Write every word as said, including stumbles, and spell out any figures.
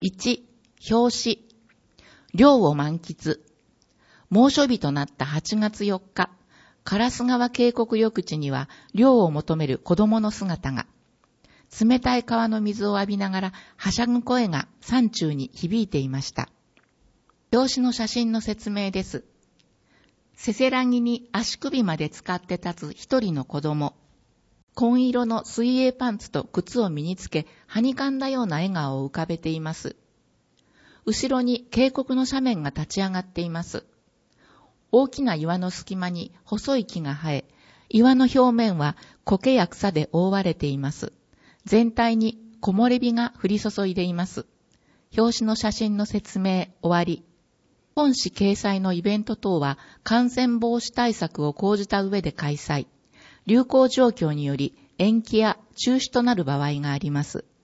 いち、表紙。涼を満喫。猛暑日となったはちがつよっか、烏川渓谷浴地には涼を求める子供の姿が。冷たい川の水を浴びながらはしゃぐ声が山中に響いていました。表紙の写真の説明です。せせらぎに足首まで使って立つ一人の子供。紺色の水泳パンツと靴を身につけ、はにかんだような笑顔を浮かべています。後ろに渓谷の斜面が立ち上がっています。大きな岩の隙間に細い木が生え、岩の表面は苔や草で覆われています。全体に木漏れ日が降り注いでいます。表紙の写真の説明終わり。本誌掲載のイベント等は感染防止対策を講じた上で開催。流行状況により延期や中止となる場合があります。